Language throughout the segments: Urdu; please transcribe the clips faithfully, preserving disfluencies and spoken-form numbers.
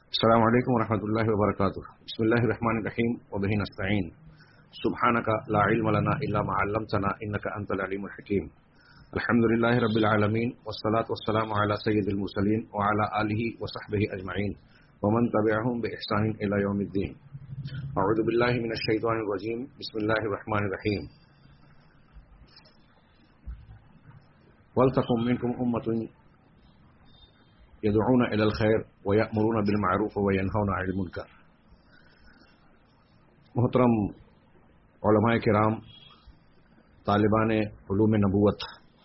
السلام علیکم ورحمۃ اللہ وبرکاتہ. بسم اللہ الرحمن الرحیم وبہ نستعین. سبحانک لا علم لنا الا ما علمتنا انک انت العلیم الحکیم. الحمد للہ رب العالمین والصلاة والسلام علی سید المرسلین وعلی آلہ وصحبہ اجمعین ومن تبعہم بإحسان الی یوم الدین. اعوذ باللہ من الشیطان الرجیم. بسم اللہ الرحمن الرحیم. وَلْتَكُن مِّنكُمْ أُمَّةٌ يدعون الى الخیر ويأمرون بالمعروف وينهون عن المنکر. محترم علماء کرام، طالبان علوم نبوت،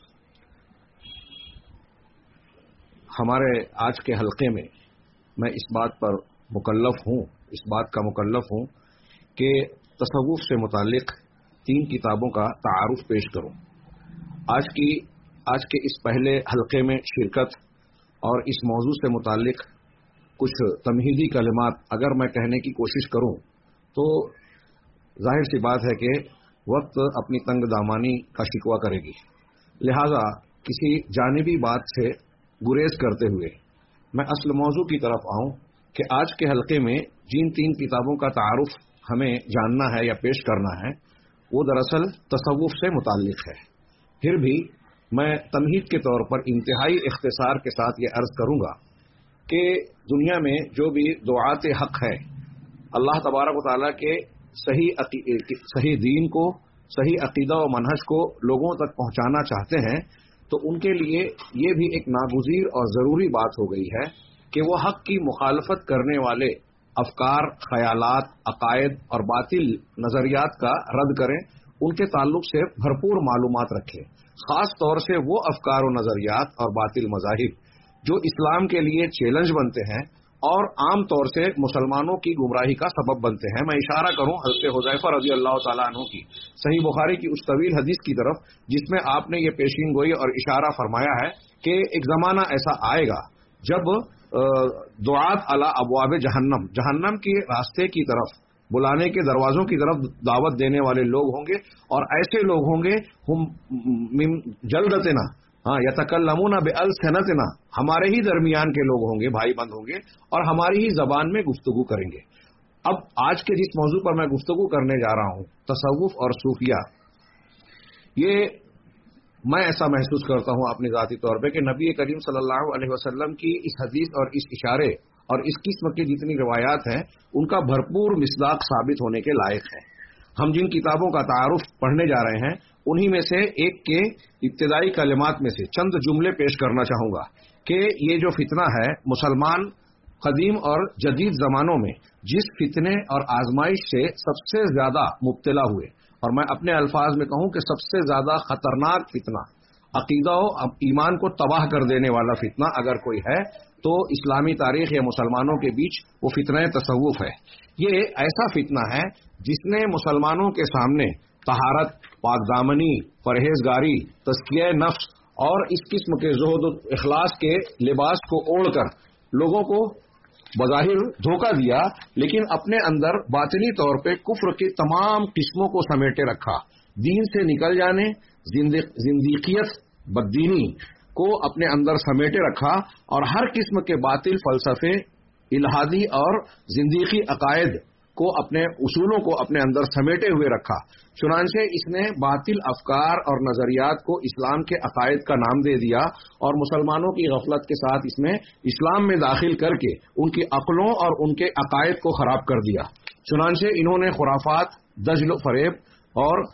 ہمارے آج کے حلقے میں میں اس بات پر مکلف ہوں اس بات کا مکلف ہوں کہ تصوف سے متعلق تین کتابوں کا تعارف پیش کروں. آج کی آج کے اس پہلے حلقے میں شرکت اور اس موضوع سے متعلق کچھ تمہیدی کلمات اگر میں کہنے کی کوشش کروں تو ظاہر سی بات ہے کہ وقت اپنی تنگ دامانی کا شکوہ کرے گی. لہذا کسی جانبی بات سے گریز کرتے ہوئے میں اصل موضوع کی طرف آؤں کہ آج کے حلقے میں جن تین کتابوں کا تعارف ہمیں جاننا ہے یا پیش کرنا ہے وہ دراصل تصوف سے متعلق ہے. پھر بھی میں تمہید کے طور پر انتہائی اختصار کے ساتھ یہ عرض کروں گا کہ دنیا میں جو بھی دعات حق ہے، اللہ تبارک و تعالیٰ کے صحیح صحیح دین کو، صحیح عقیدہ و منہج کو لوگوں تک پہنچانا چاہتے ہیں تو ان کے لیے یہ بھی ایک ناگزیر اور ضروری بات ہو گئی ہے کہ وہ حق کی مخالفت کرنے والے افکار، خیالات، عقائد اور باطل نظریات کا رد کریں، ان کے تعلق سے بھرپور معلومات رکھیں، خاص طور سے وہ افکار و نظریات اور باطل مذاہب جو اسلام کے لیے چیلنج بنتے ہیں اور عام طور سے مسلمانوں کی گمراہی کا سبب بنتے ہیں. میں اشارہ کروں حضرت حذیفہ رضی اللہ تعالیٰ عنہ کی صحیح بخاری کی اس طویل حدیث کی طرف جس میں آپ نے یہ پیشین گوئی اور اشارہ فرمایا ہے کہ ایک زمانہ ایسا آئے گا جب دعات علی ابواب جہنم جہنم کے راستے کی طرف، بلانے کے دروازوں کی طرف دعوت دینے والے لوگ ہوں گے، اور ایسے لوگ ہوں گے ہم من جلدتنا ہاں یتکلمون بألسنتنا، ہمارے ہی درمیان کے لوگ ہوں گے، بھائی بند ہوں گے اور ہماری ہی زبان میں گفتگو کریں گے. اب آج کے جس موضوع پر میں گفتگو کرنے جا رہا ہوں، تصوف اور صوفیہ، یہ میں ایسا محسوس کرتا ہوں اپنی ذاتی طور پہ کہ نبی کریم صلی اللہ علیہ وسلم کی اس حدیث اور اس اشارے اور اس قسم کی جتنی روایات ہیں ان کا بھرپور مصداق ثابت ہونے کے لائق ہے. ہم جن کتابوں کا تعارف پڑھنے جا رہے ہیں انہی میں سے ایک کے ابتدائی کلمات میں سے چند جملے پیش کرنا چاہوں گا کہ یہ جو فتنہ ہے، مسلمان قدیم اور جدید زمانوں میں جس فتنے اور آزمائش سے سب سے زیادہ مبتلا ہوئے، اور میں اپنے الفاظ میں کہوں کہ سب سے زیادہ خطرناک فتنہ، عقیدہ و ایمان کو تباہ کر دینے والا فتنہ اگر کوئی ہے تو اسلامی تاریخ یا مسلمانوں کے بیچ وہ فتنہ تصوف ہے. یہ ایسا فتنہ ہے جس نے مسلمانوں کے سامنے طہارت، پاک دامنی، پرہیزگاری، تزکیہ نفس اور اس قسم کے زہد و اخلاص کے لباس کو اوڑھ کر لوگوں کو بظاہر دھوکہ دیا، لیکن اپنے اندر باطنی طور پہ کفر کی تمام قسموں کو سمیٹے رکھا. دین سے نکل جانے، زندیقیت، بددینی کو اپنے اندر سمیٹے رکھا اور ہر قسم کے باطل فلسفے، الہادی اور زندیقی عقائد کو، اپنے اصولوں کو اپنے اندر سمیٹے ہوئے رکھا. چنانچہ اس نے باطل افکار اور نظریات کو اسلام کے عقائد کا نام دے دیا اور مسلمانوں کی غفلت کے ساتھ اس میں اسلام میں داخل کر کے ان کی عقلوں اور ان کے عقائد کو خراب کر دیا. چنانچہ انہوں نے خرافات، دجل و فریب اور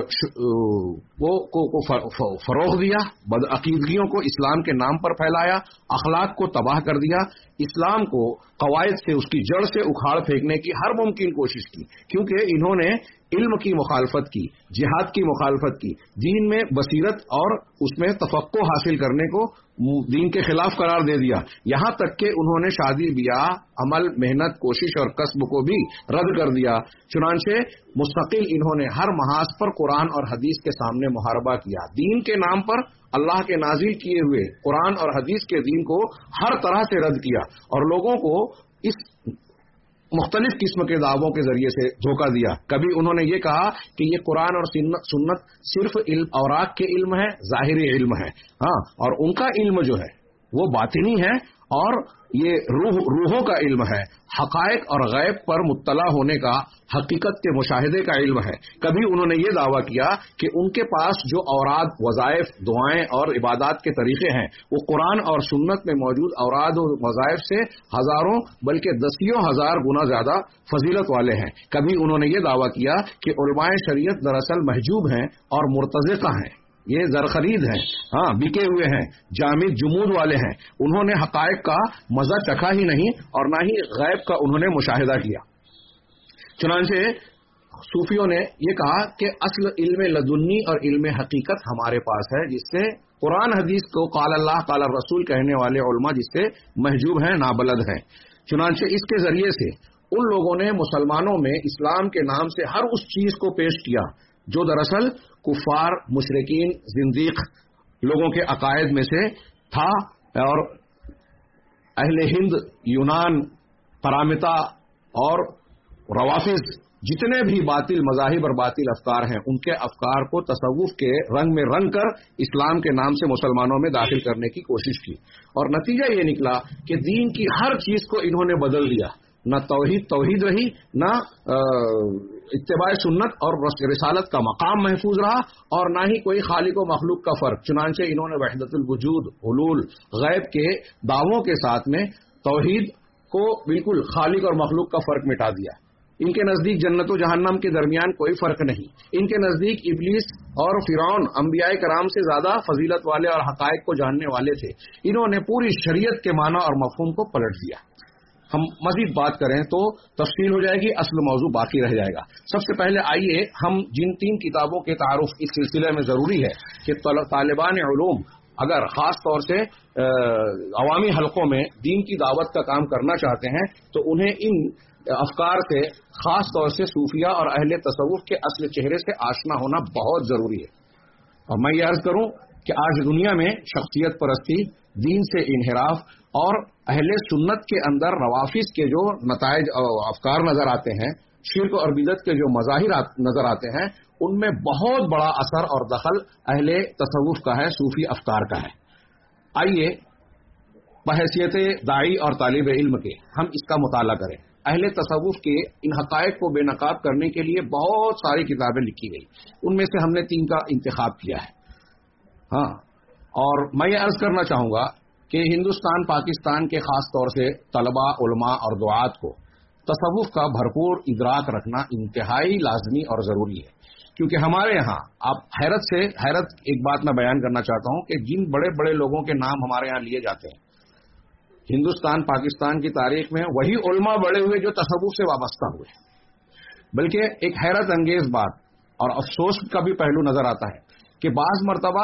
وہ کو فروغ دیا، بدعقیدگیوں کو اسلام کے نام پر پھیلایا، اخلاق کو تباہ کر دیا، اسلام کو قواعد سے، اس کی جڑ سے اکھاڑ پھینکنے کی ہر ممکن کوشش کی، کیونکہ انہوں نے علم کی مخالفت کی، جہاد کی مخالفت کی، دین میں بصیرت اور اس میں تفقہ حاصل کرنے کو دین کے خلاف قرار دے دیا. یہاں تک کہ انہوں نے شادی بیاہ، عمل، محنت، کوشش اور کسب کو بھی رد کر دیا. چنانچہ مستقل انہوں نے ہر محاذ پر قرآن اور حدیث کے سامنے محاربہ کیا. دین کے نام پر اللہ کے نازل کیے ہوئے قرآن اور حدیث کے دین کو ہر طرح سے رد کیا اور لوگوں کو اس مختلف قسم کے دعووں کے ذریعے سے دھوکہ دیا. کبھی انہوں نے یہ کہا کہ یہ قرآن اور سنت صرف علم اوراق کے علم ہے، ظاہری علم ہے، ہاں، اور ان کا علم جو ہے وہ باطنی ہے اور یہ روح روحوں کا علم ہے، حقائق اور غیب پر مطلع ہونے کا، حقیقت کے مشاہدے کا علم ہے۔ کبھی انہوں نے یہ دعویٰ کیا کہ ان کے پاس جو اوراد، وظائف، دعائیں اور عبادات کے طریقے ہیں وہ قرآن اور سنت میں موجود اوراد و وظائف سے ہزاروں بلکہ دسیوں ہزار گنا زیادہ فضیلت والے ہیں۔ کبھی انہوں نے یہ دعویٰ کیا کہ علماء شریعت دراصل محجوب ہیں اور مرتزقہ ہیں، یہ زرخرید ہیں، ہاں بکے ہوئے ہیں، جامد جمود والے ہیں، انہوں نے حقائق کا مزہ چکھا ہی نہیں اور نہ ہی غیب کا انہوں نے مشاہدہ کیا۔ چنانچہ صوفیوں نے یہ کہا کہ اصل علم لدنی اور علم حقیقت ہمارے پاس ہے، جس سے قرآن حدیث کو قال اللہ قال الرسول کہنے والے علماء جس سے محجوب ہیں، نابلد ہیں۔ چنانچہ اس کے ذریعے سے ان لوگوں نے مسلمانوں میں اسلام کے نام سے ہر اس چیز کو پیش کیا جو دراصل کفار، مشرکین، زندیق لوگوں کے عقائد میں سے تھا، اور اہل ہند، یونان، قرامطہ اور روافظ جتنے بھی باطل مذاہب اور باطل افکار ہیں ان کے افکار کو تصوف کے رنگ میں رنگ کر اسلام کے نام سے مسلمانوں میں داخل کرنے کی کوشش کی، اور نتیجہ یہ نکلا کہ دین کی ہر چیز کو انہوں نے بدل دیا۔ نہ توحید توحید رہی، نہ اتباع سنت اور رسالت کا مقام محفوظ رہا، اور نہ ہی کوئی خالق و مخلوق کا فرق۔ چنانچہ انہوں نے وحدت الوجود، حلول، غیب کے دعووں کے ساتھ میں توحید کو بالکل خالق اور مخلوق کا فرق مٹا دیا۔ ان کے نزدیک جنت و جہنم کے درمیان کوئی فرق نہیں، ان کے نزدیک ابلیس اور فرعون انبیاء کرام سے زیادہ فضیلت والے اور حقائق کو جاننے والے تھے۔ انہوں نے پوری شریعت کے معنی اور مفہوم کو پلٹ دیا۔ ہم مزید بات کریں تو تفصیل ہو جائے گی، اصل موضوع باقی رہ جائے گا۔ سب سے پہلے آئیے ہم جن تین کتابوں کے تعارف اس سلسلے میں ضروری ہے کہ طالبان علوم اگر خاص طور سے عوامی حلقوں میں دین کی دعوت کا کام کرنا چاہتے ہیں تو انہیں ان افکار سے، خاص طور سے صوفیہ اور اہل تصوف کے اصل چہرے سے آشنا ہونا بہت ضروری ہے۔ اور میں یہ عرض کروں کہ آج دنیا میں شخصیت پرستی، دین سے انحراف اور اہل سنت کے اندر روافظ کے جو نتائج افکار نظر آتے ہیں، شرک اور بدعت کے جو مظاہر نظر آتے ہیں، ان میں بہت بڑا اثر اور دخل اہل تصوف کا ہے، صوفی افکار کا ہے۔ آئیے بحیثیت داعی اور طالب علم کے ہم اس کا مطالعہ کریں۔ اہل تصوف کے ان حقائق کو بے نقاب کرنے کے لیے بہت ساری کتابیں لکھی گئی، ان میں سے ہم نے تین کا انتخاب کیا ہے۔ ہاں، اور میں یہ عرض کرنا چاہوں گا کہ ہندوستان، پاکستان کے خاص طور سے طلباء، علماء اور دعات کو تصوف کا بھرپور ادراک رکھنا انتہائی لازمی اور ضروری ہے، کیونکہ ہمارے یہاں آپ حیرت سے حیرت ایک بات میں بیان کرنا چاہتا ہوں کہ جن بڑے بڑے لوگوں کے نام ہمارے یہاں لیے جاتے ہیں ہندوستان پاکستان کی تاریخ میں، وہی علماء بڑے ہوئے جو تصوف سے وابستہ ہوئے۔ بلکہ ایک حیرت انگیز بات اور افسوس کا بھی پہلو نظر آتا ہے کہ بعض مرتبہ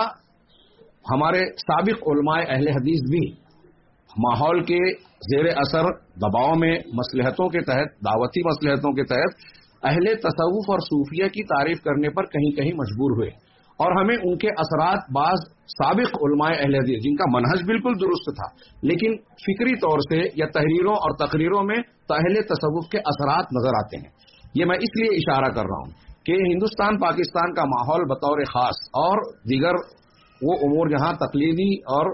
ہمارے سابق علماء اہل حدیث بھی ماحول کے زیر اثر، دباؤ میں، مصلحتوں کے تحت، دعوتی مصلحتوں کے تحت اہل تصوف اور صوفیہ کی تعریف کرنے پر کہیں کہیں مجبور ہوئے، اور ہمیں ان کے اثرات بعض سابق علماء اہل حدیث جن کا منہج بالکل درست تھا لیکن فکری طور سے یا تحریروں اور تقریروں میں اہل تصوف کے اثرات نظر آتے ہیں۔ یہ میں اس لیے اشارہ کر رہا ہوں کہ ہندوستان پاکستان کا ماحول بطور خاص اور دیگر وہ امور جہاں تقلیدی اور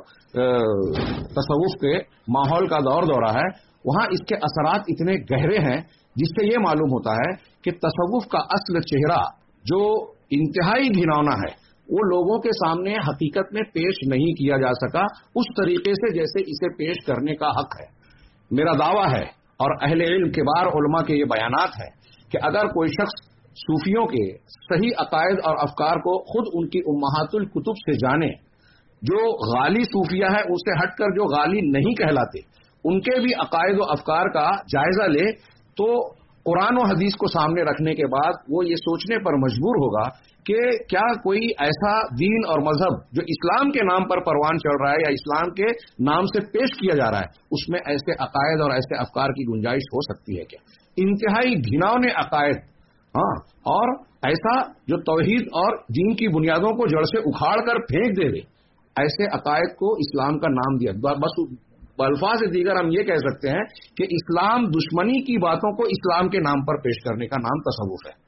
تصوف کے ماحول کا دور دورہ ہے، وہاں اس کے اثرات اتنے گہرے ہیں جس سے یہ معلوم ہوتا ہے کہ تصوف کا اصل چہرہ جو انتہائی گھناؤنا ہے وہ لوگوں کے سامنے حقیقت میں پیش نہیں کیا جا سکا اس طریقے سے جیسے اسے پیش کرنے کا حق ہے۔ میرا دعویٰ ہے اور اہل علم کبار علماء کے یہ بیانات ہے کہ اگر کوئی شخص صوفیوں کے صحیح عقائد اور افکار کو خود ان کی امہات الکتب سے جانے، جو غالی صوفیہ ہے ان سے ہٹ کر جو غالی نہیں کہلاتے ان کے بھی عقائد و افکار کا جائزہ لے، تو قرآن و حدیث کو سامنے رکھنے کے بعد وہ یہ سوچنے پر مجبور ہوگا کہ کیا کوئی ایسا دین اور مذہب جو اسلام کے نام پر پروان چڑھ رہا ہے یا اسلام کے نام سے پیش کیا جا رہا ہے، اس میں ایسے عقائد اور ایسے افکار کی گنجائش ہو سکتی ہے کیا؟ انتہائی گھناؤنے عقائد، ہاں، اور ایسا جو توحید اور دین کی بنیادوں کو جڑ سے اکھاڑ کر پھینک دے دے، ایسے عقائد کو اسلام کا نام دیا۔ بس الفاظ دیگر ہم یہ کہہ سکتے ہیں کہ اسلام دشمنی کی باتوں کو اسلام کے نام پر پیش کرنے کا نام تصوف ہے۔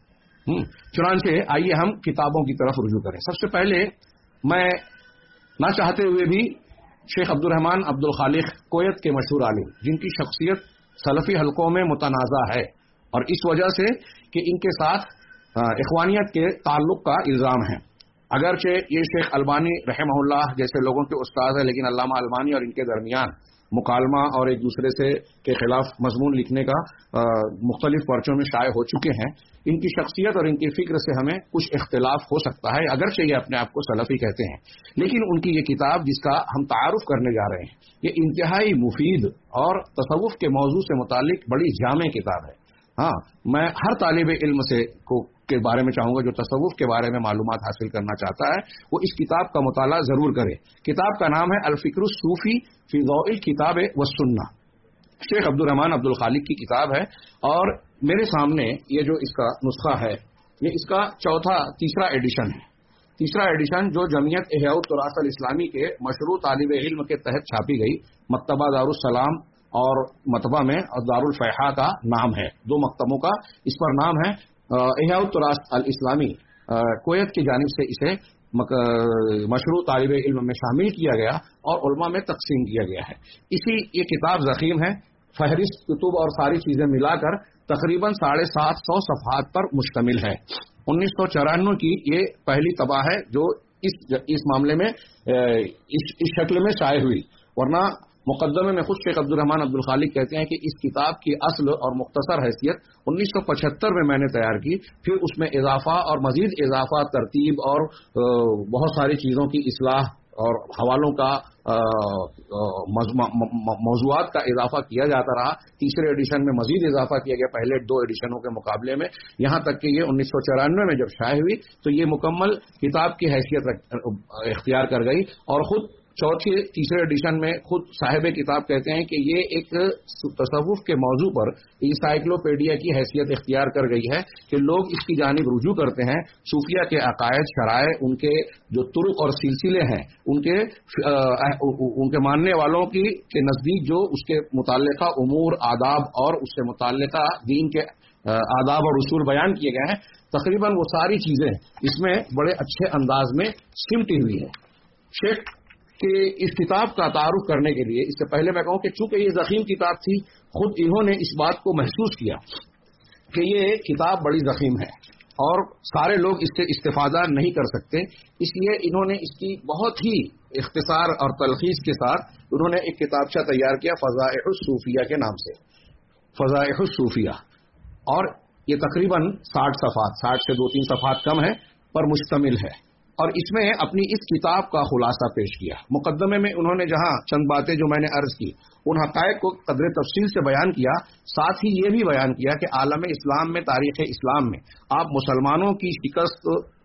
چنانچہ آئیے ہم کتابوں کی طرف رجوع کریں۔ سب سے پہلے میں نہ چاہتے ہوئے بھی شیخ عبد الرحمان عبد الخالق کویت کے مشہور عالم، جن کی شخصیت سلفی حلقوں میں متنازع ہے، اور اس وجہ سے کہ ان کے ساتھ اخوانیت کے تعلق کا الزام ہے۔ اگرچہ یہ شیخ البانی رحمہ اللہ جیسے لوگوں کے استاد ہیں، لیکن علامہ البانی اور ان کے درمیان مکالمہ اور ایک دوسرے سے کے خلاف مضمون لکھنے کا مختلف پرچوں میں شائع ہو چکے ہیں۔ ان کی شخصیت اور ان کی فکر سے ہمیں کچھ اختلاف ہو سکتا ہے، اگرچہ یہ اپنے آپ کو سلفی کہتے ہیں، لیکن ان کی یہ کتاب جس کا ہم تعارف کرنے جا رہے ہیں یہ انتہائی مفید اور تصوف کے موضوع سے متعلق بڑی جامع کتاب ہے۔ ہاں، میں ہر طالب علم سے کو کے بارے میں چاہوں گا جو تصوف کے بارے میں معلومات حاصل کرنا چاہتا ہے وہ اس کتاب کا مطالعہ ضرور کرے۔ کتاب کا نام ہے الفکر الصوفی فی ضوء الکتاب والسنہ، شیخ عبد الرحمان عبد الخالق کی کتاب ہے، اور میرے سامنے یہ جو اس کا نسخہ ہے یہ اس کا چوتھا تیسرا ایڈیشن ہے۔ تیسرا ایڈیشن جو جمعیت احیاء التراث الاسلامی کے مشروع طالب علم کے تحت چھاپی گئی، مکتبہ دارالسلام اور مطبع میں دارالفیحاء کا نام ہے، دو مکتبوں کا اس پر نام ہے۔ احیاء التراث الاسلامی کویت کی جانب سے اسے مشروع طالب علم میں شامل کیا گیا اور علماء میں تقسیم کیا گیا ہے۔ اسی یہ کتاب ضخیم ہے، فہرست کتب اور ساری چیزیں ملا کر تقریباً ساڑھے سات سو صفحات پر مشتمل ہے۔ انیس سو چورانوے کی یہ پہلی طبع ہے جو اس اس معاملے میں اس, اس شکل میں شائع ہوئی، ورنہ مقدمے میں خود شیخ عبد الرحمان عبد الخالق کہتے ہیں کہ اس کتاب کی اصل اور مختصر حیثیت انیس سو پچہتر میں میں نے تیار کی، پھر اس میں اضافہ اور مزید اضافہ، ترتیب اور بہت ساری چیزوں کی اصلاح اور حوالوں کا موضوعات کا اضافہ کیا جاتا رہا۔ تیسرے ایڈیشن میں مزید اضافہ کیا گیا پہلے دو ایڈیشنوں کے مقابلے میں، یہاں تک کہ یہ انیس سو چورانوے میں جب شائع ہوئی تو یہ مکمل کتاب کی حیثیت اختیار کر گئی، اور خود چوتھے تیسرے ایڈیشن میں خود صاحب کتاب کہتے ہیں کہ یہ ایک تصوف کے موضوع پر انسائکلوپیڈیا کی حیثیت اختیار کر گئی ہے کہ لوگ اس کی جانب رجوع کرتے ہیں، صوفیہ کے عقائد، شرائع، ان کے جو طرق اور سلسلے ہیں، ان کے ان کے ماننے والوں کی کے نزدیک جو اس کے متعلقہ امور، آداب اور اس سے متعلقہ دین کے آداب اور اصول بیان کیے گئے ہیں، تقریباً وہ ساری چیزیں اس میں بڑے اچھے انداز میں سمٹی ہوئی ہیں۔ شیخ کہ اس کتاب کا تعارف کرنے کے لیے اس سے پہلے میں کہوں کہ چونکہ یہ ضخیم کتاب تھی، خود انہوں نے اس بات کو محسوس کیا کہ یہ کتاب بڑی ضخیم ہے اور سارے لوگ اس سے استفادہ نہیں کر سکتے، اس لیے انہوں نے اس کی بہت ہی اختصار اور تلخیص کے ساتھ انہوں نے ایک کتابچہ تیار کیا فضائح الصوفیہ کے نام سے، فضائح الصوفیہ، اور یہ تقریباً ساٹھ صفحات ساٹھ سے دو تین صفحات کم ہے پر مشتمل ہے، اور اس میں اپنی اس کتاب کا خلاصہ پیش کیا۔ مقدمے میں انہوں نے جہاں چند باتیں جو میں نے عرض کی ان حقائق کو قدر تفصیل سے بیان کیا، ساتھ ہی یہ بھی بیان کیا کہ عالم اسلام میں، تاریخ اسلام میں آپ مسلمانوں کی شکست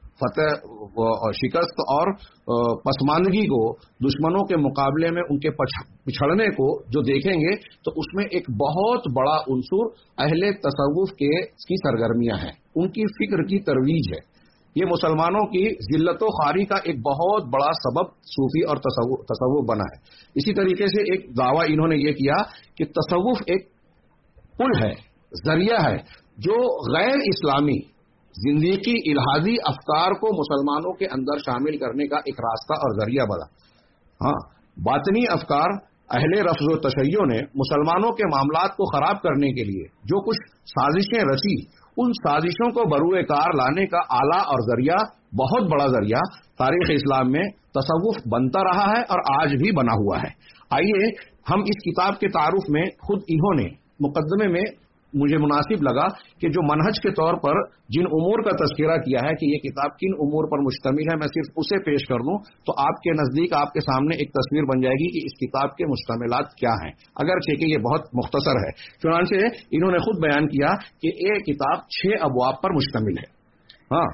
فتح شکست اور پسماندگی کو، دشمنوں کے مقابلے میں ان کے پچھڑنے کو جو دیکھیں گے تو اس میں ایک بہت بڑا عنصر اہل تصوف کے کی سرگرمیاں ہیں، ان کی فکر کی ترویج ہے۔ یہ مسلمانوں کی ذلت و خواری کا ایک بہت بڑا سبب صوفی اور تصوف بنا ہے۔ اسی طریقے سے ایک دعویٰ انہوں نے یہ کیا کہ تصوف ایک پل ہے، ذریعہ ہے جو غیر اسلامی زندگی الحادی افکار کو مسلمانوں کے اندر شامل کرنے کا ایک راستہ اور ذریعہ بنا۔ ہاں، باطنی افکار اہل رفض و تشیع نے مسلمانوں کے معاملات کو خراب کرنے کے لیے جو کچھ سازشیں رچی، ان سازشوں کو بروئے کار لانے کا آلہ اور ذریعہ، بہت بڑا ذریعہ تاریخ اسلام میں تصوف بنتا رہا ہے اور آج بھی بنا ہوا ہے۔ آئیے ہم اس کتاب کے تعارف میں خود انہوں نے مقدمے میں مجھے مناسب لگا کہ جو منہج کے طور پر جن امور کا تذکرہ کیا ہے کہ یہ کتاب کن امور پر مشتمل ہے، میں صرف اسے پیش کر دوں تو آپ کے نزدیک آپ کے سامنے ایک تصویر بن جائے گی کہ اس کتاب کے مشتملات کیا ہیں، اگرچہ کہ یہ بہت مختصر ہے۔ چنانچہ انہوں نے خود بیان کیا کہ یہ کتاب چھ ابواب پر مشتمل ہے۔ ہاں،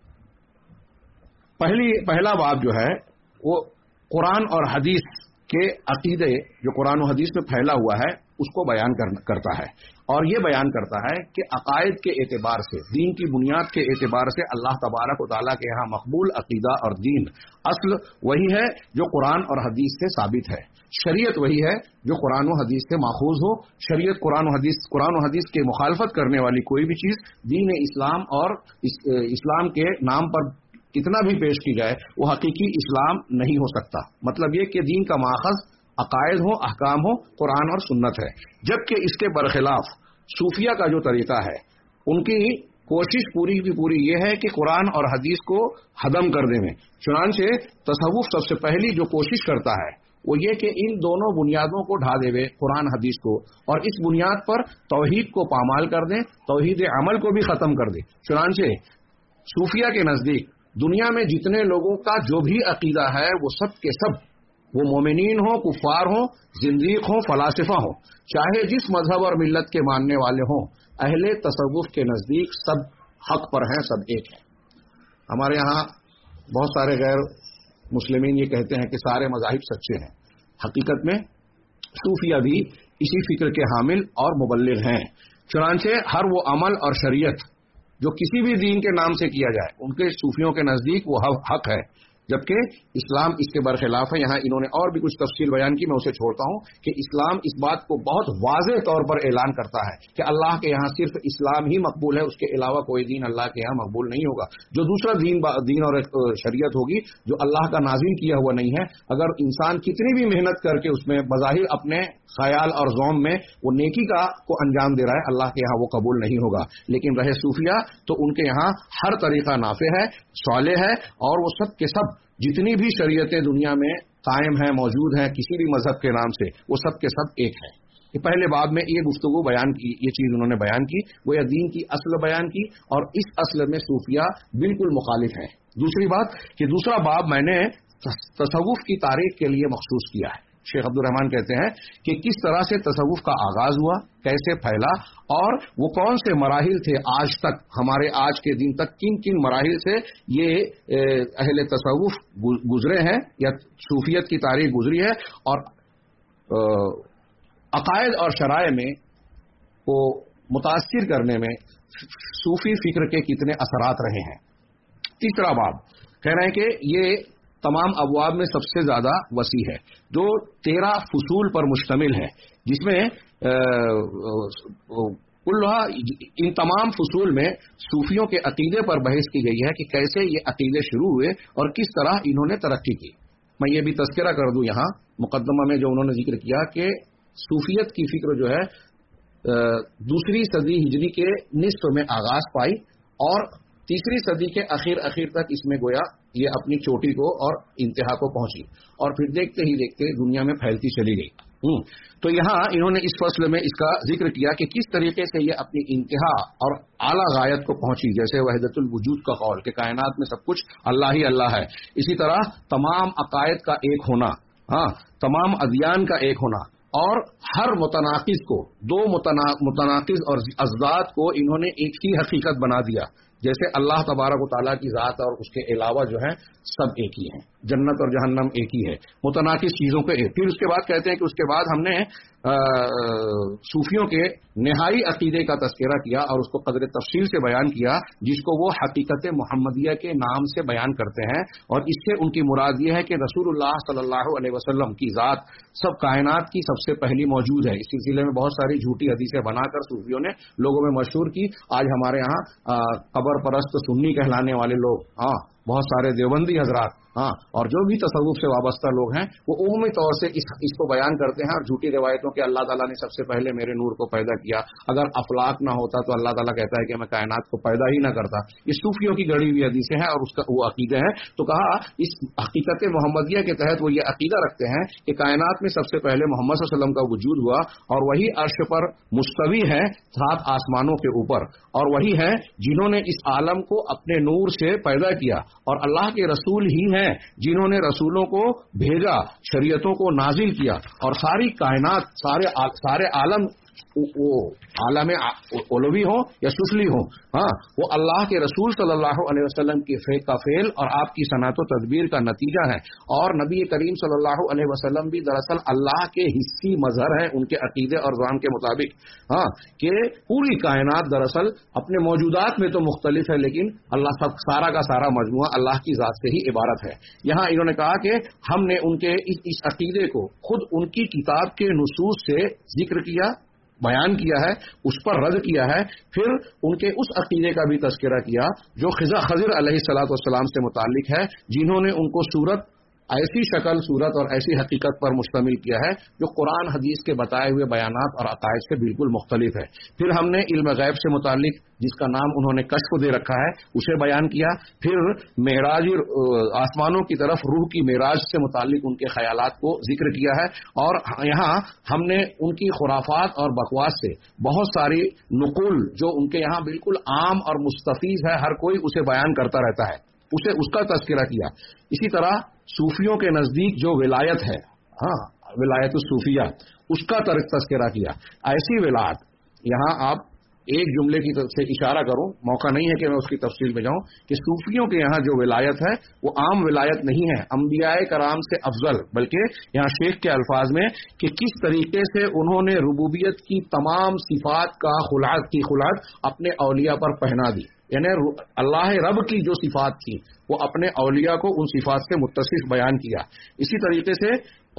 پہلی پہلا باب جو ہے وہ قرآن اور حدیث کے عقیدے جو قرآن و حدیث میں پھیلا ہوا ہے اس کو بیان کرتا ہے، اور یہ بیان کرتا ہے کہ عقائد کے اعتبار سے، دین کی بنیاد کے اعتبار سے اللہ تبارک و تعالیٰ کے یہاں مقبول عقیدہ اور دین اصل وہی ہے جو قرآن اور حدیث سے ثابت ہے، شریعت وہی ہے جو قرآن و حدیث سے ماخوذ ہو۔ شریعت قرآن و حدیث قرآن و حدیث کے مخالفت کرنے والی کوئی بھی چیز دین اسلام اور اسلام کے نام پر کتنا بھی پیش کی جائے وہ حقیقی اسلام نہیں ہو سکتا. مطلب یہ کہ دین کا ماخذ عقائد ہو، احکام ہو، قرآن اور سنت ہے. جبکہ اس کے برخلاف صوفیہ کا جو طریقہ ہے، ان کی کوشش پوری کی پوری یہ ہے کہ قرآن اور حدیث کو ہدم کر دیں. چنانچہ تصوف سب سے پہلی جو کوشش کرتا ہے وہ یہ کہ ان دونوں بنیادوں کو ڈھا دے قرآن حدیث کو، اور اس بنیاد پر توحید کو پامال کر دیں، توحید عمل کو بھی ختم کر دیں. چنانچہ صوفیہ کے نزدیک دنیا میں جتنے لوگوں کا جو بھی عقیدہ ہے وہ سب کے سب، وہ مومنین ہوں، کفار ہوں، زندیق ہوں، فلاسفہ ہوں، چاہے جس مذہب اور ملت کے ماننے والے ہوں، اہل تصوف کے نزدیک سب حق پر ہیں، سب ایک ہیں. ہمارے یہاں بہت سارے غیر مسلمین یہ کہتے ہیں کہ سارے مذاہب سچے ہیں. حقیقت میں صوفیہ بھی اسی فکر کے حامل اور مبلغ ہیں. چنانچہ ہر وہ عمل اور شریعت جو کسی بھی دین کے نام سے کیا جائے ان کے صوفیوں کے نزدیک وہ حق ہے، جبکہ اسلام اس کے برخلاف ہے. یہاں انہوں نے اور بھی کچھ تفصیل بیان کی، میں اسے چھوڑتا ہوں کہ اسلام اس بات کو بہت واضح طور پر اعلان کرتا ہے کہ اللہ کے یہاں صرف اسلام ہی مقبول ہے، اس کے علاوہ کوئی دین اللہ کے یہاں مقبول نہیں ہوگا. جو دوسرا دین دین اور شریعت ہوگی جو اللہ کا نازل کیا ہوا نہیں ہے، اگر انسان کتنی بھی محنت کر کے اس میں بظاہر اپنے خیال اور ذوم میں وہ نیکی کا کو انجام دے رہا ہے، اللہ کے یہاں وہ قبول نہیں ہوگا. لیکن رہے صوفیہ تو ان کے یہاں ہر طریقہ نافع ہے، صالح ہے، اور وہ سب کے سب جتنی بھی شریعتیں دنیا میں قائم ہیں، موجود ہیں کسی بھی مذہب کے نام سے، وہ سب کے سب ایک ہے. یہ پہلے باب میں یہ گفتگو بیان کی، یہ چیز انہوں نے بیان کی، وہ یہ دین کی اصل بیان کی، اور اس اصل میں صوفیہ بالکل مخالف ہیں. دوسری بات کہ دوسرا باب میں نے تصوف کی تاریخ کے لیے مخصوص کیا ہے. شیخ عبد الرحمان کہتے ہیں کہ کس طرح سے تصوف کا آغاز ہوا، کیسے پھیلا، اور وہ کون سے مراحل تھے آج تک، ہمارے آج کے دن تک کن کن مراحل سے یہ اہل تصوف گزرے ہیں یا صوفیت کی تاریخ گزری ہے، اور عقائد اور شرائع میں کو متاثر کرنے میں صوفی فکر کے کتنے اثرات رہے ہیں. تیسرا باب کہہ رہے ہیں کہ یہ تمام ابواب میں سب سے زیادہ وسیع ہے، جو تیرہ فصول پر مشتمل ہے، جس میں ان تمام فصول میں صوفیوں کے عقیدے پر بحث کی گئی ہے کہ کیسے یہ عقیدے شروع ہوئے اور کس طرح انہوں نے ترقی کی. میں یہ بھی تذکرہ کر دوں یہاں مقدمہ میں جو انہوں نے ذکر کیا کہ صوفیت کی فکر جو ہے دوسری صدی ہجری کے نصف میں آغاز پائی، اور تیسری صدی کے اخیر اخیر تک اس میں گویا یہ اپنی چوٹی کو اور انتہا کو پہنچی، اور پھر دیکھتے ہی دیکھتے دنیا میں پھیلتی چلی گئی. تو یہاں انہوں نے اس فصل میں اس کا ذکر کیا کہ کس طریقے سے یہ اپنی انتہا اور اعلیٰ غایت کو پہنچی، جیسے وحدت الوجود کا قول کہ کائنات میں سب کچھ اللہ ہی اللہ ہے. اسی طرح تمام عقائد کا ایک ہونا، ہاں تمام ادیان کا ایک ہونا، اور ہر متناقض کو، دو متناقض اور اضداد کو انہوں نے ایک ہی حقیقت بنا دیا، جیسے اللہ تبارک و تعالیٰ کی ذات اور اس کے علاوہ جو ہے سب ایک ہی ہیں، جنت اور جہنم ایک ہی ہے، متناقض چیزوں کے ایک. پھر اس کے بعد کہتے ہیں کہ اس کے بعد ہم نے صوفیوں کے نہائی عقیدے کا تذکرہ کیا اور اس کو قدر تفصیل سے بیان کیا، جس کو وہ حقیقت محمدیہ کے نام سے بیان کرتے ہیں، اور اس سے ان کی مراد یہ ہے کہ رسول اللہ صلی اللہ علیہ وسلم کی ذات سب کائنات کی سب سے پہلی موجود ہے. اس سلسلے میں بہت ساری جھوٹی حدیثیں بنا کر صوفیوں نے لوگوں میں مشہور کی. آج ہمارے یہاں قبر پرست سنی کہلانے والے لوگ، ہاں بہت سارے دیوبندی حضرات، ہاں اور جو بھی تصوف سے وابستہ لوگ ہیں، وہ عمومی طور سے اس اس کو بیان کرتے ہیں اور جھوٹی روایتوں کہ اللہ تعالیٰ نے سب سے پہلے میرے نور کو پیدا کیا، اگر افلاک نہ ہوتا تو اللہ تعالیٰ کہتا ہے کہ میں کائنات کو پیدا ہی نہ کرتا. یہ صوفیوں کی گڑھی ہوئی حدیثیں ہیں اور اس کا وہ عقیدے ہیں. تو کہا اس حقیقت محمدیہ کے تحت وہ یہ عقیدہ رکھتے ہیں کہ کائنات میں سب سے پہلے محمد صلی اللہ علیہ وسلم کا وجود ہوا، اور وہی عرش پر مستوی ہے سات آسمانوں کے اوپر، اور وہی ہے جنہوں نے اس عالم کو اپنے نور سے پیدا کیا، اور اللہ کے رسول ہی ہیں جنہوں نے رسولوں کو بھیجا، شریعتوں کو نازل کیا، اور ساری کائنات، سارے سارے عالم، وہ عالم علوی ہوں یا سفلی ہوں، ہاں وہ اللہ کے رسول صلی اللہ علیہ وسلم کی فعل کا فعل اور آپ کی صنعت و تدبیر کا نتیجہ ہے. اور نبی کریم صلی اللہ علیہ وسلم بھی دراصل اللہ کے حصی مظہر ہیں ان کے عقیدے اور ذہن کے مطابق، ہاں کہ پوری کائنات دراصل اپنے موجودات میں تو مختلف ہے، لیکن اللہ سب سارا کا سارا مجموعہ اللہ کی ذات سے ہی عبارت ہے. یہاں انہوں نے کہا کہ ہم نے ان کے اس, اس عقیدے کو خود ان کی کتاب کے نصوص سے ذکر کیا، بیان کیا ہے، اس پر رد کیا ہے، پھر ان کے اس عقیدے کا بھی تذکرہ کیا جو خضر علیہ الصلوۃ والسلام سے متعلق ہے، جنہوں نے ان کو صورت ایسی شکل صورت اور ایسی حقیقت پر مشتمل کیا ہے جو قرآن حدیث کے بتائے ہوئے بیانات اور عقائد سے بالکل مختلف ہے۔ پھر ہم نے علم غیب سے متعلق جس کا نام انہوں نے کشف دے رکھا ہے اسے بیان کیا، پھر معراج آسمانوں کی طرف روح کی معراج سے متعلق ان کے خیالات کو ذکر کیا ہے، اور یہاں ہم نے ان کی خرافات اور بکواس سے بہت ساری نقول جو ان کے یہاں بالکل عام اور مستفیض ہے، ہر کوئی اسے بیان کرتا رہتا ہے، اسے اس کا تذکرہ کیا۔ اسی طرح صوفیوں کے نزدیک جو ولایت ہے، ہاں ولایت الصوفیہ، اس کا تذکرہ کیا۔ ایسی ولایت یہاں آپ ایک جملے کی طرف سے اشارہ کروں، موقع نہیں ہے کہ میں اس کی تفصیل میں جاؤں، کہ صوفیوں کے یہاں جو ولایت ہے وہ عام ولایت نہیں ہے، انبیاء کرام سے افضل، بلکہ یہاں شیخ کے الفاظ میں کہ کس طریقے سے انہوں نے ربوبیت کی تمام صفات کا خلعت کی خلعت اپنے اولیاء پر پہنا دی، یعنی اللہ رب کی جو صفات تھی وہ اپنے اولیاء کو ان صفات سے متصف بیان کیا۔ اسی طریقے سے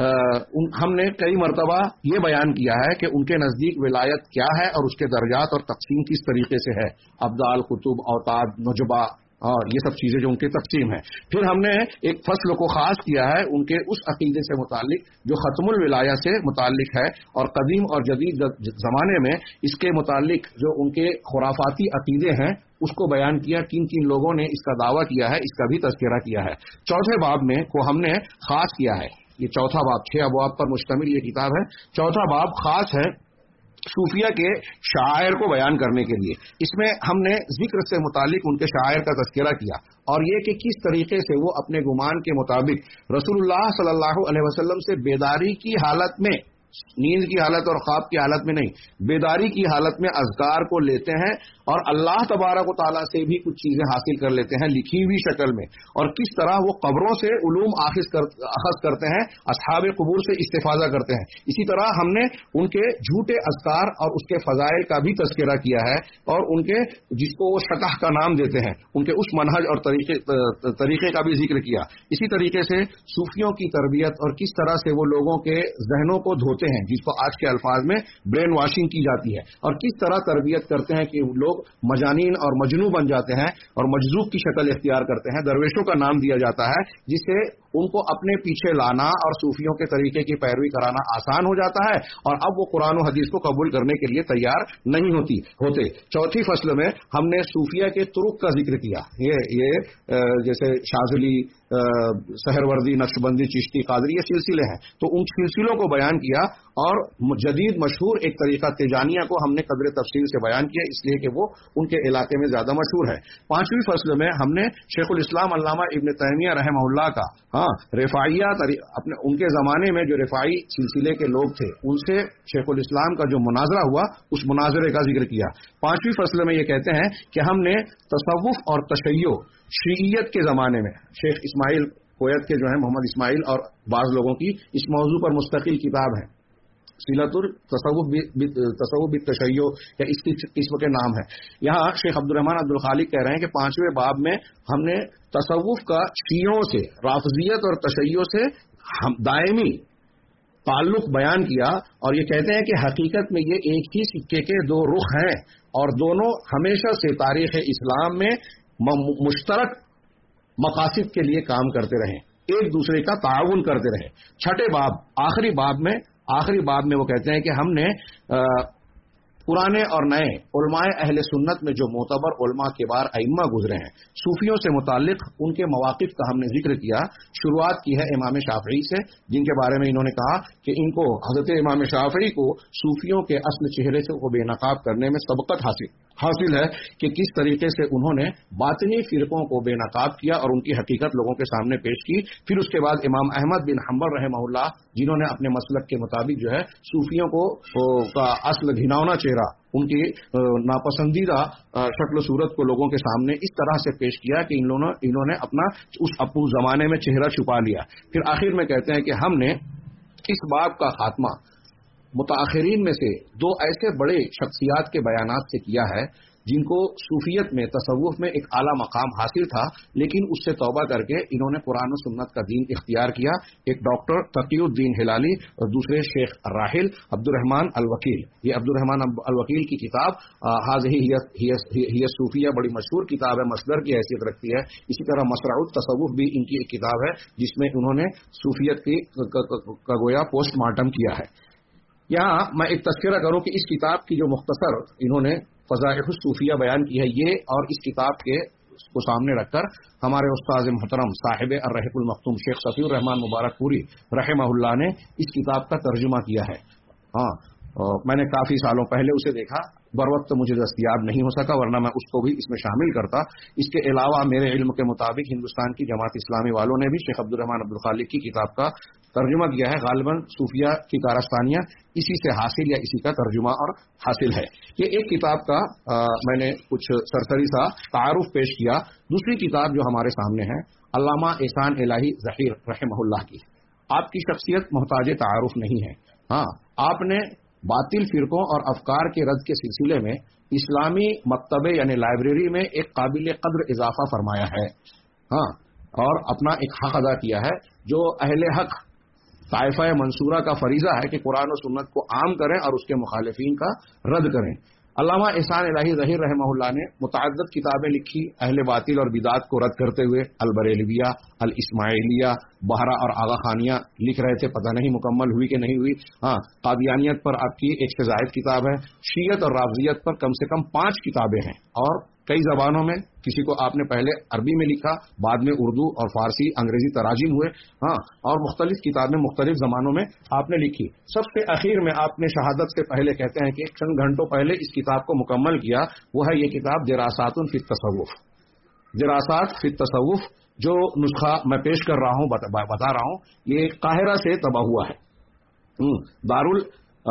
ہم نے کئی مرتبہ یہ بیان کیا ہے کہ ان کے نزدیک ولایت کیا ہے اور اس کے درجات اور تقسیم کس طریقے سے ہے، ابدال، قطب، اوتاد، نجبہ اور یہ سب چیزیں جو ان کی تقسیم ہے۔ پھر ہم نے ایک فصل کو خاص کیا ہے ان کے اس عقیدے سے متعلق جو ختم الولایہ سے متعلق ہے، اور قدیم اور جدید زمانے میں اس کے متعلق جو ان کے خرافاتی عقیدے ہیں اس کو بیان کیا، کن کن لوگوں نے اس کا دعویٰ کیا ہے اس کا بھی تذکرہ کیا ہے۔ چوتھے باب میں کو ہم نے خاص کیا ہے، یہ چوتھا باب، چھ ابواب پر مشتمل یہ کتاب ہے، چوتھا باب خاص ہے صوفیہ کے شعائر کو بیان کرنے کے لیے۔ اس میں ہم نے ذکر سے متعلق ان کے شعائر کا تذکرہ کیا، اور یہ کہ کس طریقے سے وہ اپنے گمان کے مطابق رسول اللہ صلی اللہ علیہ وسلم سے بیداری کی حالت میں، نیند کی حالت اور خواب کی حالت میں نہیں، بیداری کی حالت میں اذکار کو لیتے ہیں، اور اللہ تبارک و تعالیٰ سے بھی کچھ چیزیں حاصل کر لیتے ہیں لکھی ہوئی شکل میں، اور کس طرح وہ قبروں سے علوم اخذ کرتے ہیں، اصحاب قبور سے استفادہ کرتے ہیں۔ اسی طرح ہم نے ان کے جھوٹے اذکار اور اس کے فضائل کا بھی تذکرہ کیا ہے، اور ان کے جس کو وہ شطح کا نام دیتے ہیں ان کے اس منہج اور طریقے طریقے کا بھی ذکر کیا۔ اسی طریقے سے صوفیوں کی تربیت اور کس طرح سے وہ لوگوں کے ذہنوں کو دھوتے ہیں، جس کو آج کے الفاظ میں برین واشنگ کی جاتی ہے، اور کس طرح تربیت کرتے ہیں کہ لوگ مجانین اور مجنو بن جاتے ہیں اور مجذوب کی شکل اختیار کرتے ہیں، درویشوں کا نام دیا جاتا ہے، جس سے ان کو اپنے پیچھے لانا اور صوفیوں کے طریقے کی پیروی کرانا آسان ہو جاتا ہے، اور اب وہ قرآن و حدیث کو قبول کرنے کے لیے تیار نہیں ہوتی ہوتے۔ چوتھی فصل میں ہم نے صوفیہ کے طرق کا ذکر کیا، یہ یہ جیسے شاذلی، سہروردی، نقشبندی، چشتی، قادری، یہ سلسلے ہیں، تو ان سلسلوں کو بیان کیا، اور جدید مشہور ایک طریقہ تیجانیہ کو ہم نے قدر تفصیل سے بیان کیا، اس لیے کہ وہ ان کے علاقے میں زیادہ مشہور ہے۔ پانچویں فصل میں ہم نے شیخ الاسلام علامہ ابن تیمیہ رحمہ اللہ کا ہاں رفاعیہ اپنے ان کے زمانے میں جو رفاعی سلسلے کے لوگ تھے ان سے شیخ الاسلام کا جو مناظرہ ہوا اس مناظرے کا ذکر کیا۔ پانچویں فصل میں یہ کہتے ہیں کہ ہم نے تصوف اور تشیع شیعیت کے زمانے میں، شیخ اسماعیل کویت کے جو ہیں محمد اسماعیل اور بعض لوگوں کی اس موضوع پر مستقل کتاب ہے، صلۃ التصوف تصوف بالتشیع یا اس کی قسم کے نام ہے۔ یہاں شیخ عبد الرحمن عبد الخالق کہہ رہے ہیں کہ پانچویں باب میں ہم نے تصوف کا شیعوں سے، رافضیت اور تشیع سے دائمی تعلق بیان کیا، اور یہ کہتے ہیں کہ حقیقت میں یہ ایک ہی سکے کے دو رخ ہیں، اور دونوں ہمیشہ سے تاریخ اسلام میں مشترک مقاصد کے لیے کام کرتے رہے، ایک دوسرے کا تعاون کرتے رہے۔ چھٹے باب آخری باب میں آخری باب میں وہ کہتے ہیں کہ ہم نے پرانے اور نئے علماء اہل سنت میں جو معتبر علماء کبار ائمہ گزرے ہیں، صوفیوں سے متعلق ان کے مواقف کا ہم نے ذکر کیا۔ شروعات کی ہے امام شافعی سے، جن کے بارے میں انہوں نے کہا کہ ان کو حضرت امام شافعی کو صوفیوں کے اصل چہرے سے کو بے نقاب کرنے میں سبقت حاصل حاصل ہے کہ کس طریقے سے انہوں نے باطنی فرقوں کو بے نقاب کیا اور ان کی حقیقت لوگوں کے سامنے پیش کی۔ پھر اس کے بعد امام احمد بن حنبل رحمہ اللہ، جنہوں نے اپنے مسلک کے مطابق جو ہے صوفیوں کو کا اصل گھناؤنا چہرہ، ان کی ناپسندیدہ شکل و صورت کو لوگوں کے سامنے اس طرح سے پیش کیا کہ انہوں نے اپنا اس اپو زمانے میں چہرہ چھپا لیا۔ پھر آخر میں کہتے ہیں کہ ہم نے اس باب کا خاتمہ متاخرین میں سے دو ایسے بڑے شخصیات کے بیانات سے کیا ہے جن کو صوفیت میں تصوف میں ایک اعلیٰ مقام حاصل تھا، لیکن اس سے توبہ کر کے انہوں نے قرآن و سنت کا دین اختیار کیا. ایک ڈاکٹر تقی الدین ہلالی اور دوسرے شیخ راحل عبد الرحمن الوکیل. یہ عبد الرحمن الوکیل کی کتاب حاضی ہی صوفیہ بڑی مشہور کتاب ہے، مصدر کی حیثیت رکھتی ہے. اسی طرح مسرع التصوف بھی ان کی ایک کتاب ہے جس میں انہوں نے صوفیت کی کا گویا پوسٹ مارٹم کیا ہے. یہاں میں ایک تذکرہ کروں کہ اس کتاب کی جو مختصر انہوں نے فضائل الصوفیہ بیان کی ہے، یہ اور اس کتاب کے کو سامنے رکھ کر ہمارے استاد محترم صاحب الرحیق المختوم شیخ صفی الرحمان مبارک پوری رحمہ اللہ نے اس کتاب کا ترجمہ کیا ہے. ہاں میں نے کافی سالوں پہلے اسے دیکھا، بر وقت مجھے دستیاب نہیں ہو سکا، ورنہ میں اس کو بھی اس میں شامل کرتا. اس کے علاوہ میرے علم کے مطابق ہندوستان کی جماعت اسلامی والوں نے بھی شیخ عبد الرحمان عبدالخالق کی کتاب کا ترجمہ کیا ہے. غالباً صوفیہ کی کارستانیہ اسی سے حاصل یا اسی کا ترجمہ اور حاصل ہے. یہ ایک کتاب کا آ, میں نے کچھ سرسری سا تعارف پیش کیا. دوسری کتاب جو ہمارے سامنے ہے علامہ احسان الہی ظہیر رحمہ اللہ کی. آپ کی شخصیت محتاج تعارف نہیں ہے. ہاں آپ نے باطل فرقوں اور افکار کے رد کے سلسلے میں اسلامی مکتبے یعنی لائبریری میں ایک قابل قدر اضافہ فرمایا ہے. ہاں اور اپنا ایک حق ادا کیا ہے جو اہل حق طائفہ منصورہ کا فریضہ ہے کہ قرآن و سنت کو عام کریں اور اس کے مخالفین کا رد کریں. علامہ احسان الہی ظہیر رحمہ اللہ نے متعدد کتابیں لکھی اہل باطل اور بدعات کو رد کرتے ہوئے. البریلویہ، الاسماعیلیہ، بہرا اور آغا خانیہ لکھ رہے تھے، پتہ نہیں مکمل ہوئی کہ نہیں ہوئی. ہاں قادیانیت پر آپ کی ایک سے زائد کتاب ہے. شیعت اور رافضیت پر کم سے کم پانچ کتابیں ہیں اور کئی زبانوں میں. کسی کو آپ نے پہلے عربی میں لکھا، بعد میں اردو اور فارسی انگریزی تراجم ہوئے. ہاں اور مختلف کتابیں مختلف زمانوں میں آپ نے لکھی. سب سے اخیر میں آپ نے شہادت سے پہلے کہتے ہیں کہ چند گھنٹوں پہلے اس کتاب کو مکمل کیا، وہ ہے یہ کتاب دراسات فی التصوف. دراسات فی التصوف جو نسخہ میں پیش کر رہا ہوں بتا رہا ہوں یہ قاہرہ سے طبع ہوا ہے. دارال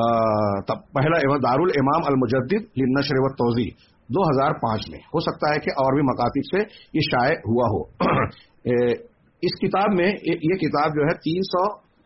پہلا دار الامام المجدد للنشر والتوزیع دو ہزار پانچ میں. ہو سکتا ہے کہ اور بھی مکاتب سے یہ شائع ہوا ہو. اس کتاب میں یہ کتاب جو ہے تین سو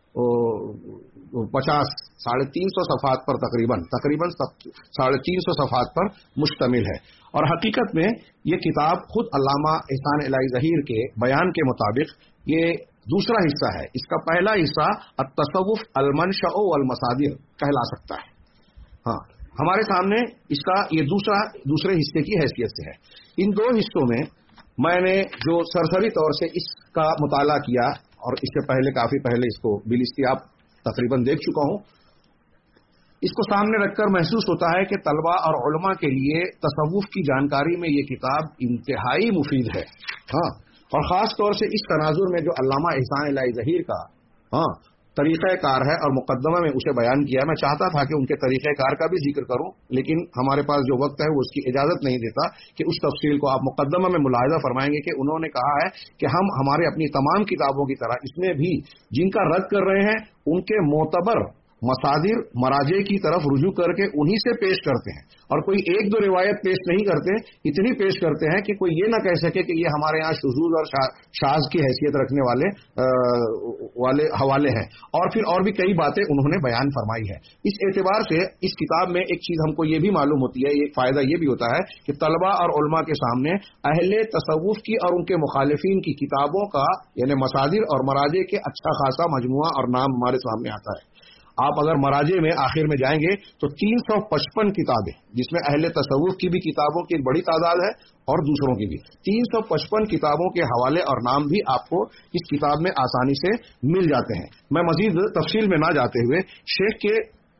پچاس ساڑھے تین سو صفحات پر تقریباً تقریباً ساڑھے تین سو صفحات پر مشتمل ہے. اور حقیقت میں یہ کتاب خود علامہ احسان الہی ظہیر کے بیان کے مطابق یہ دوسرا حصہ ہے. اس کا پہلا حصہ التصوف المنشأ والمصادر کہلا سکتا ہے. ہاں ہمارے سامنے اس کا یہ دوسرا دوسرے حصے کی حیثیت سے ہے. ان دو حصوں میں میں نے جو سرسری طور سے اس کا مطالعہ کیا اور اس سے پہلے کافی پہلے اس کو بالاشتیاب تقریباً دیکھ چکا ہوں، اس کو سامنے رکھ کر محسوس ہوتا ہے کہ طلباء اور علماء کے لیے تصوف کی جانکاری میں یہ کتاب انتہائی مفید ہے. ہاں اور خاص طور سے اس تناظر میں جو علامہ احسان الہی ظہیر کا ہاں طریقہ کار ہے اور مقدمہ میں اسے بیان کیا. میں چاہتا تھا کہ ان کے طریقہ کار کا بھی ذکر کروں، لیکن ہمارے پاس جو وقت ہے وہ اس کی اجازت نہیں دیتا کہ اس تفصیل کو آپ مقدمہ میں ملاحظہ فرمائیں گے کہ انہوں نے کہا ہے کہ ہم ہمارے اپنی تمام کتابوں کی طرح اس میں بھی جن کا رد کر رہے ہیں ان کے معتبر مصادر مراجع کی طرف رجوع کر کے انہی سے پیش کرتے ہیں اور کوئی ایک دو روایت پیش نہیں کرتے، اتنی پیش کرتے ہیں کہ کوئی یہ نہ کہہ سکے کہ یہ ہمارے یہاں شذوذ اور شاذ کی حیثیت رکھنے والے والے حوالے ہیں. اور پھر اور بھی کئی باتیں انہوں نے بیان فرمائی ہے. اس اعتبار سے اس کتاب میں ایک چیز ہم کو یہ بھی معلوم ہوتی ہے، ایک فائدہ یہ بھی ہوتا ہے کہ طلباء اور علماء کے سامنے اہل تصوف کی اور ان کے مخالفین کی کتابوں کا یعنی مصادر اور مراجع کے اچھا خاصا مجموعہ اور نام ہمارے سامنے آتا ہے. آپ اگر مراجع میں آخر میں جائیں گے تو تین سو پچپن کتابیں، جس میں اہل تصوف کی بھی کتابوں کی ایک بڑی تعداد ہے اور دوسروں کی بھی تین سو پچپن کتابوں کے حوالے اور نام بھی آپ کو اس کتاب میں آسانی سے مل جاتے ہیں. میں مزید تفصیل میں نہ جاتے ہوئے شیخ کے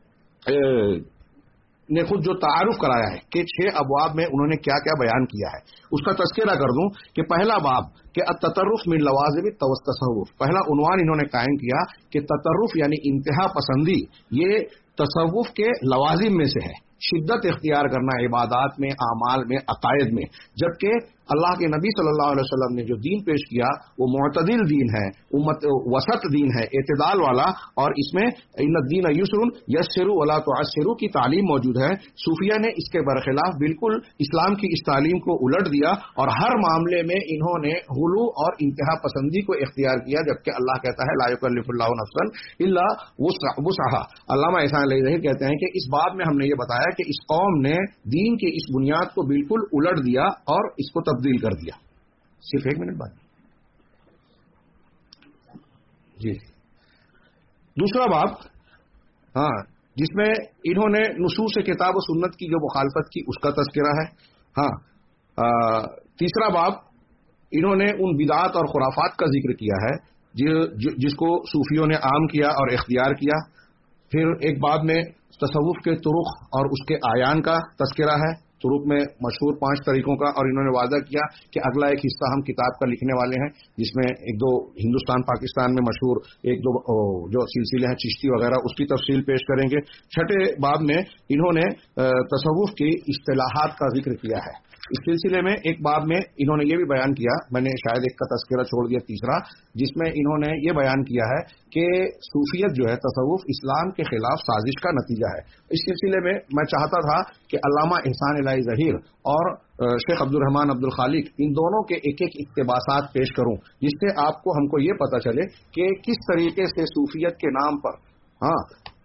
نے خود جو تعارف کرایا ہے کہ چھ ابواب میں انہوں نے کیا کیا بیان کیا ہے اس کا تذکرہ کر دوں کہ پہلا باب کہ التطرف من لوازم التصوف، پہلا عنوان انہوں نے قائم کیا کہ تطرف یعنی انتہا پسندی یہ تصوف کے لوازم میں سے ہے. شدت اختیار کرنا عبادات میں، اعمال میں، عقائد میں، جبکہ اللہ کے نبی صلی اللہ علیہ وسلم نے جو دین پیش کیا وہ معتدل دین ہے، امت وسط دین ہے، اعتدال والا، اور اس میں ان الدین یسر یسروا ولا تعسروا کی تعلیم موجود ہے۔ صوفیہ نے اس کے برخلاف بالکل اسلام کی اس تعلیم کو الٹ دیا اور ہر معاملے میں انہوں نے غلو اور انتہا پسندی کو اختیار کیا، جبکہ اللہ کہتا ہے لا یکلف اللہ نفسا الا وسعها۔ علامہ احسان علی ظاہر کہتے ہیں کہ اس باب میں ہم نے یہ بتایا کہ اس قوم نے دین کی اس بنیاد کو بالکل الٹ دیا اور اس کو تبدیل کر دیا۔ صرف ایک منٹ بعد جی دوسرا باب، ہاں جس میں انہوں نے نصوص کتاب و سنت کی جو مخالفت کی اس کا تذکرہ ہے۔ ہاں تیسرا باب انہوں نے ان بدعات اور خرافات کا ذکر کیا ہے جس کو صوفیوں نے عام کیا اور اختیار کیا۔ پھر ایک باب میں تصوف کے طرق اور اس کے اعیان کا تذکرہ ہے، طرق میں مشہور پانچ طریقوں کا، اور انہوں نے وعدہ کیا کہ اگلا ایک حصہ ہم کتاب کا لکھنے والے ہیں جس میں ایک دو ہندوستان پاکستان میں مشہور ایک دو جو سلسلے ہیں چشتی وغیرہ اس کی تفصیل پیش کریں گے۔ چھٹے باب میں انہوں نے تصوف کی اصطلاحات کا ذکر کیا ہے۔ اس سلسلے میں ایک باب میں انہوں نے یہ بھی بیان کیا، میں نے شاید ایک کا تذکرہ چھوڑ دیا تیسرا، جس میں انہوں نے یہ بیان کیا ہے کہ صوفیت جو ہے تصوف اسلام کے خلاف سازش کا نتیجہ ہے۔ اس سلسلے میں میں چاہتا تھا کہ علامہ احسان الہی ظہیر اور شیخ عبد الرحمان عبد الخالق ان دونوں کے ایک ایک اقتباسات پیش کروں، جس سے آپ کو ہم کو یہ پتہ چلے کہ کس طریقے سے صوفیت کے نام پر ہاں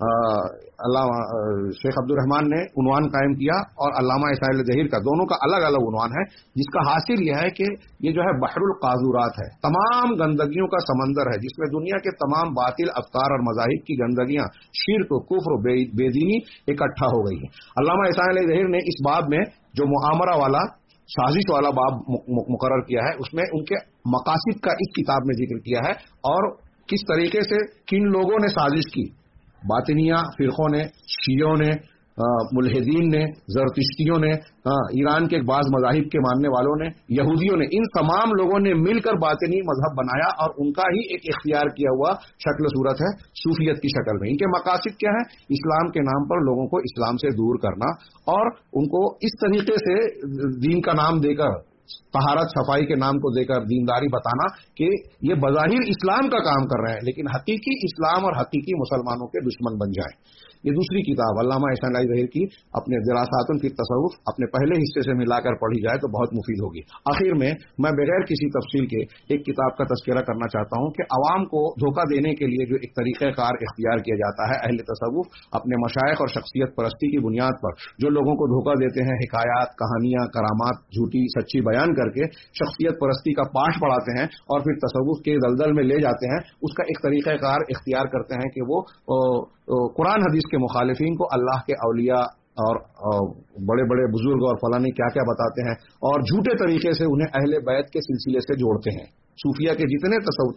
علامہ شیخ عبد الرحمان نے عنوان قائم کیا اور علامہ احسان الہی ظہیر کا، دونوں کا الگ الگ عنوان ہے، جس کا حاصل یہ ہے کہ یہ جو ہے بحر القاذورات ہے، تمام گندگیوں کا سمندر ہے جس میں دنیا کے تمام باطل افکار اور مذاہب کی گندگیاں، شرک و کفر و بے دینی اکٹھا ہو گئی ہیں۔ علامہ احسان الہی ظہیر نے اس باب میں جو معامرہ والا سازش والا باب مقرر کیا ہے اس میں ان کے مقاصد کا اس کتاب میں ذکر کیا ہے اور کس طریقے سے کن لوگوں نے سازش کی، باطنیہ فرقوں نے، شیعوں نے، ملحدین نے، زرتشتیوں نے، ایران کے بعض مذاہب کے ماننے والوں نے، یہودیوں نے، ان تمام لوگوں نے مل کر باطنی مذہب بنایا اور ان کا ہی ایک اختیار کیا ہوا شکل صورت ہے صوفیت کی شکل میں۔ ان کے مقاصد کیا ہے؟ اسلام کے نام پر لوگوں کو اسلام سے دور کرنا اور ان کو اس طریقے سے دین کا نام دے کر، طہارت صفائی کے نام کو دے کر دینداری بتانا کہ یہ بظاہر اسلام کا کام کر رہے ہیں لیکن حقیقی اسلام اور حقیقی مسلمانوں کے دشمن بن جائیں۔ یہ دوسری کتاب علامہ احسان الہی ظہیر کی اپنے دراسات فی التصوف اپنے پہلے حصے سے ملا کر پڑھی جائے تو بہت مفید ہوگی۔ آخر میں میں بغیر کسی تفصیل کے ایک کتاب کا تذکرہ کرنا چاہتا ہوں کہ عوام کو دھوکہ دینے کے لیے جو ایک طریقہ کار اختیار کیا جاتا ہے اہل تصوف اپنے مشائخ اور شخصیت پرستی کی بنیاد پر جو لوگوں کو دھوکہ دیتے ہیں، حکایات، کہانیاں، کرامات جھوٹی سچی بیان کر کے شخصیت پرستی کا پاٹ پڑھاتے ہیں اور پھر تصوف کے دلدل میں لے جاتے ہیں، اس کا ایک طریقہ کار اختیار کرتے ہیں کہ وہ قرآن حدیث کے مخالفین کو اللہ کے اولیاء اور بڑے بڑے بزرگ اور فلانی کیا کیا بتاتے ہیں اور جھوٹے طریقے سے انہیں اہل بیت کے سلسلے سے جوڑتے ہیں۔ صوفیہ کے جتنے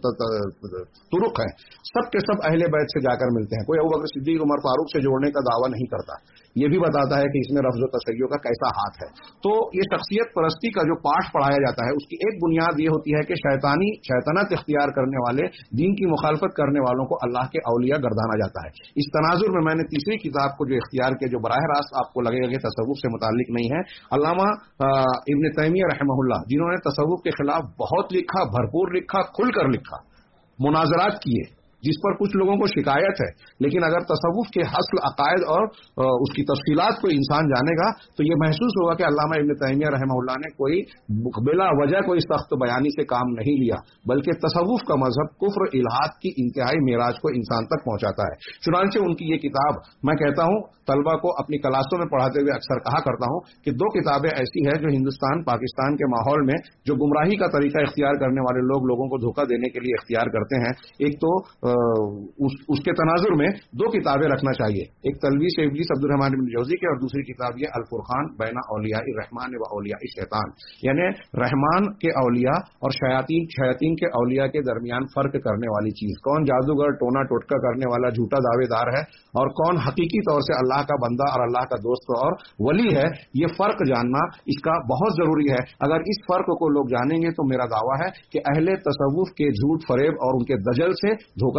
طرق ہیں سب کے سب اہل بیت سے جا کر ملتے ہیں۔ کوئی ابوبکر صدیق عمر فاروق سے جوڑنے کا دعویٰ نہیں کرتا، یہ بھی بتاتا ہے کہ اس میں رفض و تشیع کا کیسا ہاتھ ہے۔ تو یہ شخصیت پرستی کا جو پاٹ پڑھایا جاتا ہے اس کی ایک بنیاد یہ ہوتی ہے کہ شیطانی شیطنت اختیار کرنے والے، دین کی مخالفت کرنے والوں کو اللہ کے اولیاء گردانا جاتا ہے۔ اس تناظر میں میں نے تیسری کتاب کو جو اختیار کیا جو براہ راست آپ کو لگے گا کہ تصوف سے متعلق نہیں ہے، علامہ ابن تیمیہ رحمہ اللہ جنہوں نے تصوف کے خلاف بہت لکھا، بھرپور لکھا، کھل کر لکھا، مناظرات کیے جس پر کچھ لوگوں کو شکایت ہے، لیکن اگر تصوف کے حاصل عقائد اور اس کی تفصیلات کو انسان جانے گا تو یہ محسوس ہوگا کہ علامہ ابن تیمیہ رحمہ اللہ نے کوئی بلا وجہ کوئی سخت بیانی سے کام نہیں لیا، بلکہ تصوف کا مذہب کفر الحاد کی انتہائی معراج کو انسان تک پہنچاتا ہے۔ چنانچہ ان کی یہ کتاب میں کہتا ہوں طلبہ کو اپنی کلاسوں میں پڑھاتے ہوئے اکثر کہا کرتا ہوں کہ دو کتابیں ایسی ہیں جو ہندوستان پاکستان کے ماحول میں جو گمراہی کا طریقہ اختیار کرنے والے لوگ لوگوں کو دھوکہ دینے کے لیے اختیار کرتے ہیں، ایک تو اس, اس کے تناظر میں دو کتابیں رکھنا چاہیے، ایک تلبیس ابلیس عبد الرحمان بن جوزی کی اور دوسری کتاب یہ الفرقان بین اولیاء الرحمن و اولیاء الشیطان، یعنی رحمان کے اولیاء اور شیاطین شیاطین کے اولیاء کے درمیان فرق کرنے والی چیز، کون جادوگر ٹونا ٹوٹکا کرنے والا جھوٹا دعوے دار ہے اور کون حقیقی طور سے اللہ کا بندہ اور اللہ کا دوست اور ولی ہے، یہ فرق جاننا اس کا بہت ضروری ہے۔ اگر اس فرق کو لوگ جانیں گے تو میرا دعویٰ ہے کہ اہل تصوف کے جھوٹ فریب اور ان کے دجل سے دھوکہ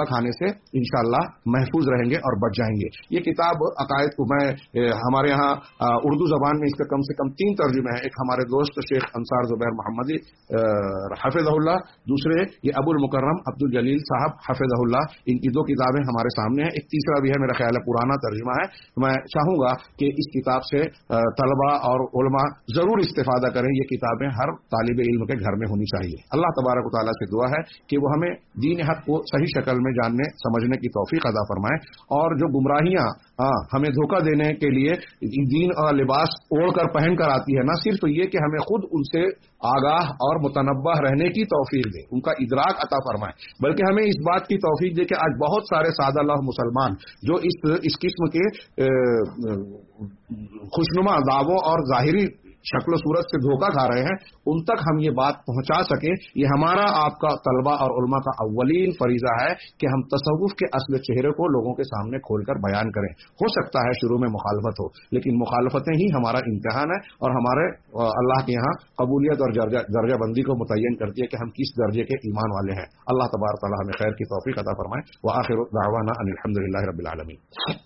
धोखा खाने से इंशाअल्लाह महफूज रहेंगे और बच जाएंगे। ये किताब अकायद को मैं हमारे यहाँ उर्दू जबान में इसका कम से कम तीन तर्जुमे हैं। एक हमारे दोस्त शेख अंसार जुबैर मोहम्मदी हफिज़हुल्लाह, दूसरे ये अबुल मुकर्रम अब्दुल जलील साहब हफिज़हुल्लाह, इनकी दो किताबें हमारे सामने हैं। एक तीसरा भी है, मेरा ख्याल है पुराना तर्जुमा है। मैं चाहूंगा कि इस किताब से तलबा और उलमा जरूर इस्तेफादा करें। ये किताबें हर तालिब इल्म के घर में होनी चाहिए। अल्लाह तबारक व तआला से दुआ है कि वो हमें दीन हक को सही शक्ल में जानने समझने की तौफीक अदा फरमाए, और जो गुमराहियां हमें धोखा देने के लिए दीन और लिबास ओढ़कर पहनकर आती है, ना सिर्फ ये कि हमें खुद उनसे आगाह और मुतनब्बह रहने की तौफीक दे, उनका इदराक अता फरमाए, बल्कि हमें इस बात की तौफीक दे कि आज बहुत सारे सादा लौह मुसलमान जो इस इस किस्म के खुशनुमा दावों और जाहिरी शक्ल सूरत से धोखा खा रहे हैं, उन तक हम ये बात पहुंचा सके। ये हमारा आपका तलबा और उलमा का अव्वलीन फरीजा है कि हम तसव्वुफ के असल चेहरे को लोगों के सामने खोलकर बयान करें। हो सकता है शुरू में मुखालफत हो, लेकिन मुखालफतें ही हमारा इम्तिहान है और हमारे अल्लाह के यहाँ कबूलियत और दर्जा बंदी को मुतय्यन करती है कि हम किस दर्जे के ईमान वाले हैं। अल्लाह तबारक व तआला हमें खैर की तौफीक अता फरमाए। व आखिर दावाना अनिल हम्दुलिल्लाहि रब्बिल आलमीन।